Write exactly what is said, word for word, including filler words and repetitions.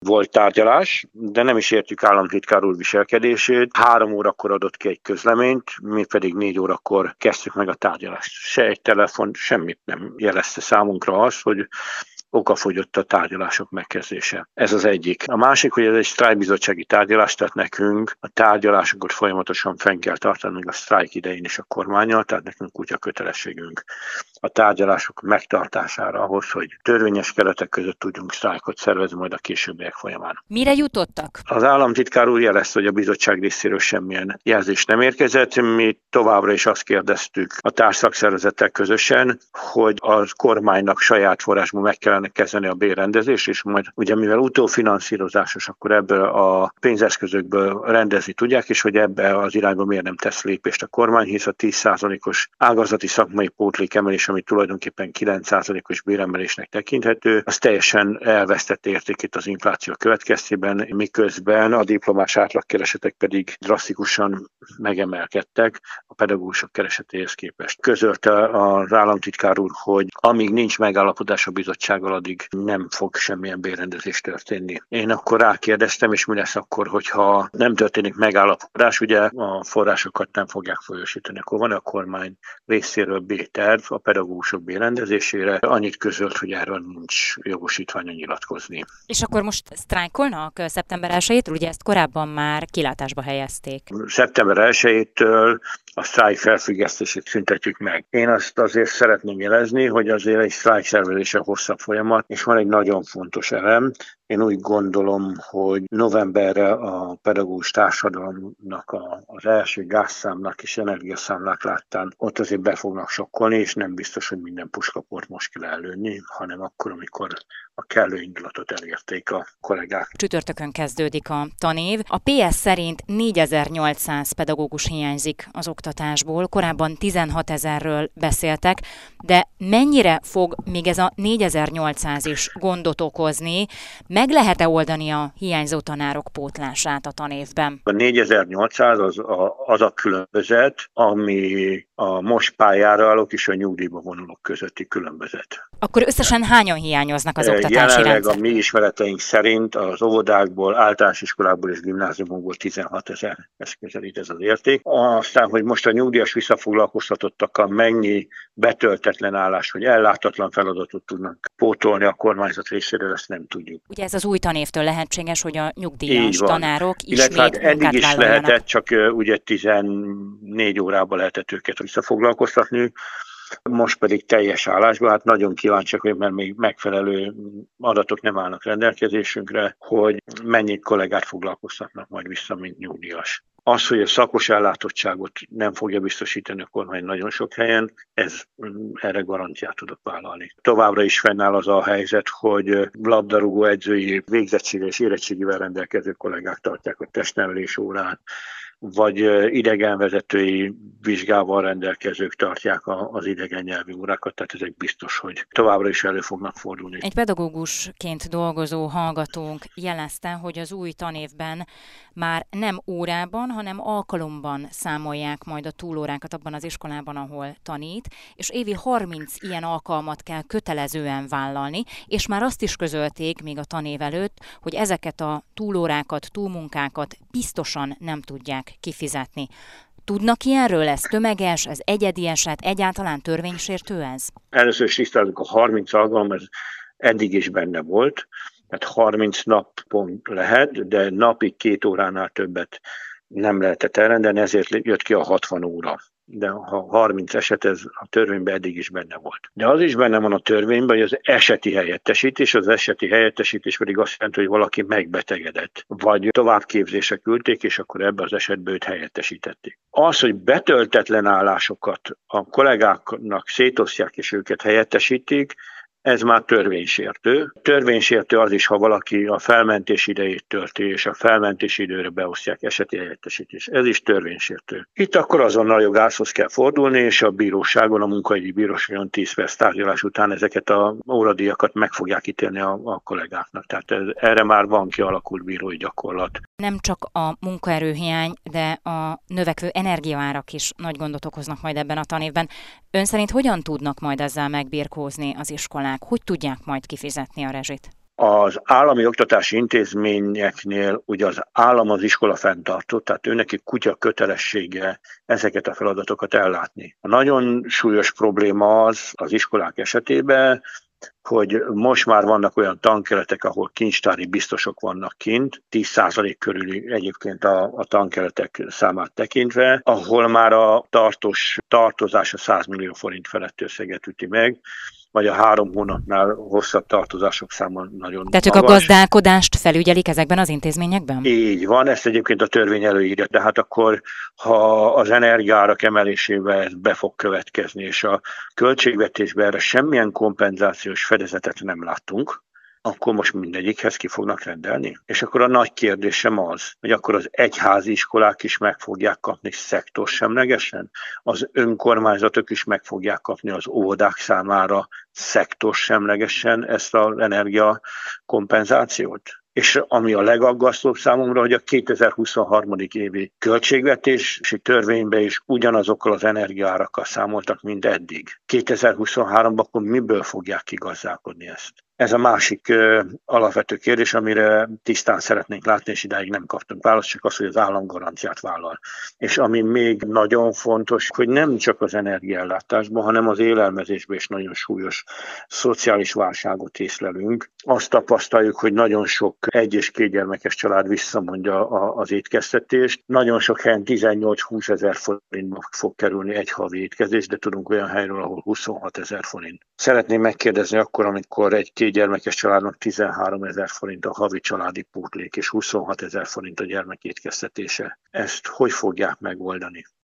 Volt tárgyalás, de nem is értjük államtitkár úr viselkedését. Három órakor adott ki egy közleményt, mi pedig négy órakor kezdtük meg a tárgyalást. Se egy telefon, semmit nem jelezte számunkra az, hogy okafogyott a tárgyalások megkezdése. Ez az egyik. A másik, hogy ez egy sztrájkbizottsági tárgyalás, tehát nekünk a tárgyalásokat folyamatosan fenn kell tartani, még a sztrájk idején is a kormánnyal, tehát nekünk kutya kötelességünk a tárgyalások megtartására ahhoz, hogy törvényes keretek között tudjunk sztrájkot szervezni majd a későbbiek folyamán. Mire jutottak? Az államtitkár úr jelezte, hogy a bizottság részéről semmilyen jelzés nem érkezett. Mi továbbra is azt kérdeztük a társszakszervezettel közösen, hogy a kormánynak saját forrásból meg kellene kezdeni a bérrendezés, és majd ugye mivel utófinanszírozásos, akkor ebből a pénzeszközökből rendezni tudják, és hogy ebbe az irányba miért nem tesz lépést a kormány, hisz a tíz százalékos ágazati szakmai pótlékemelés, ami tulajdonképpen kilenc százalékos béremelésnek tekinthető, az teljesen elvesztett értékét az infláció következtében, miközben a diplomás átlagkeresetek pedig drasztikusan megemelkedtek a pedagógusok keresetéhez képest. Közölte az államtitkár úr, hogy amíg nincs megállapodás a bizottsággal, addig nem fog semmilyen bérrendezés történni. Én akkor rákérdeztem, és mi lesz akkor, hogyha nem történik megállapodás, ugye a forrásokat nem fogják folyósítani. Akkor van a kormány részéről B-terv a pedagógusok bérrendezésére, annyit közölt, hogy erről nincs jogosítványa nyilatkozni. És akkor most sztrájkolnak szeptember elsejétől? Ugye ezt korábban már kilátásba helyezték. szeptember elsejétől a sztrájk felfüggesztését szüntetjük meg. Én azt azért szeretném jelezni, hogy azért egy sztrájk szervezése hosszabb folyamat, és van egy nagyon fontos elem. Én úgy gondolom, hogy novemberre a pedagógus társadalomnak a, az első gázszámlák és energiaszámlák láttán ott azért be fognak sokkolni, és nem biztos, hogy minden puskaport most kell előni, hanem akkor, amikor a kellő indulatot elérték a kollégák. Csütörtökön kezdődik a tanév. A pé es szerint négyezer-nyolcszáz pedagógus hiányzik az oktatásból, korábban tizenhatezerről beszéltek, de mennyire fog még ez a négyezer-nyolcszáz is gondot okozni? Meg lehet-e oldani a hiányzó tanárok pótlását a tanévben? A négyezer-nyolcszáz az a, az a különbözet, ami a most pályára állók és a nyugdíjba vonulók közötti különbözet. Akkor összesen hányan hiányoznak az oktatási Jelenleg rendszerben? a mi ismereteink szerint az óvodákból, általános iskolákból és gimnáziumokból tizenhatezer, ez közelít ez az érték. Aztán, hogy most a nyugdíjas visszafoglalkoztatottakkal mennyi betöltetlen állás, vagy ellátatlan feladatot tudnak pótolni a kormányzat részéről, ezt nem tudjuk. Ugye ez az új tanévtől lehetséges, hogy a nyugdíjas tanárok Illetve ismét hát eddig munkát is vállaljanak. lehetett, csak uh, ugye tizennégy órában lehetett őket visszafoglalkoztatni, most pedig teljes állásban, hát nagyon kíváncsiak, hogy mert még megfelelő adatok nem állnak rendelkezésünkre, hogy mennyi kollégát foglalkoztatnak majd vissza, mint nyugdíjas. Az, hogy a szakos ellátottságot nem fogja biztosítani a kormány nagyon sok helyen, ez erre garanciát tudok vállalni. Továbbra is fennáll az a helyzet, hogy labdarúgó edzői végzettséggel és érettségivel rendelkező kollégák tartják a testnevelés órát, vagy idegenvezetői vizsgával rendelkezők tartják az idegen nyelvi órákat, tehát ezek biztos, hogy továbbra is elő fognak fordulni. Egy pedagógusként dolgozó hallgatónk jelezte, hogy az új tanévben már nem órában, hanem alkalomban számolják majd a túlórákat abban az iskolában, ahol tanít, és évi harminc ilyen alkalmat kell kötelezően vállalni, és már azt is közölték még a tanév előtt, hogy ezeket a túlórákat, túlmunkákat biztosan nem tudják kifizetni. Tudnak ilyenről? Ez tömeges, ez egyedi eset, egyáltalán törvénysértő ez? Először is tisztázunk, a harminc alkalom, ez eddig is benne volt, tehát harminc napon lehet, de napi két óránál többet nem lehetett elrendelni, ezért jött ki a hatvan óra. De ha harminc eset, ez a törvényben eddig is benne volt. De az is benne van a törvényben, hogy az eseti helyettesítés, az eseti helyettesítés pedig azt jelenti, hogy valaki megbetegedett, vagy továbbképzésre küldték, és akkor ebbe az esetben őt helyettesítették. Az, hogy betöltetlen állásokat a kollégáknak szétosztják, és őket helyettesítik, ez már törvénysértő. Törvénysértő az is, ha valaki a felmentés idejét tölti, és a felmentési időre beosztják eseti helyettesítés. Ez is törvénysértő. Itt akkor azonnal jogászhoz kell fordulni, és a bíróságon, a munkaügyi bíróságon tíz perc tárgyalás után ezeket a óradíjakat meg fogják ítélni a, a kollégáknak. Tehát ez, erre már van kialakult bírói gyakorlat. Nem csak a munkaerőhiány, de a növekvő energiaárak is nagy gondot okoznak majd ebben a tanévben. Ön szerint hogyan tudnak majd ezzel megbirkózni az iskolák? Hogy tudják majd kifizetni a rezsit? Az állami oktatási intézményeknél ugye az állam az iskola fenntartó, tehát őneki kutya kötelessége ezeket a feladatokat ellátni. A nagyon súlyos probléma az az iskolák esetében, hogy most már vannak olyan tankeletek, ahol kincstári biztosok vannak kint, tíz százalék körüli egyébként a, a tankeletek számát tekintve, ahol már a tartós tartozás a száz millió forint feletti összeget üti meg, vagy a három hónapnál hosszabb tartozások száma nagyon Tehát ők a gazdálkodást felügyelik ezekben az intézményekben? Így van, ezt egyébként a törvény előírja, de hát akkor, ha az energiárak emelésével ez be fog következni, és a költségvetésben erre semmilyen kompenzációs fedezetet nem láttunk, akkor most mindegyikhez ki fognak rendelni. És akkor a nagy kérdésem az, hogy akkor az egyházi iskolák is meg fogják kapni szektorsemlegesen, az önkormányzatok is meg fogják kapni az óvodák számára szektorsemlegesen ezt az energia kompenzációt. És ami a legaggasztóbb számomra, hogy a kétezer-huszonhárom. évi költségvetési törvényben is ugyanazokkal az energiaárakkal számoltak, mint eddig. kétezer-huszonháromban akkor miből fogják kigazdálkodni ezt? Ez a másik ö, alapvető kérdés, amire tisztán szeretnénk látni, és idáig nem kaptunk választ, csak az, hogy az állam garanciát vállal. És ami még nagyon fontos, hogy nem csak az energiaellátásban, hanem az élelmezésben is nagyon súlyos szociális válságot észlelünk. Azt tapasztaljuk, hogy nagyon sok egy- és kétgyermekes család visszamondja az étkeztetést. Nagyon sok helyen tizennyolc-húsz ezer forintba fog kerülni egy havi étkezés, de tudunk olyan helyről, ahol huszonhat ezer forint. Szeretném megkérdezni akkor, amikor egy kétgyermekes családnak tizenhárom ezer forint a havi családi pótlék, és huszonhat ezer forint a gyermek étkeztetése. Ezt hogy fogják megoldani?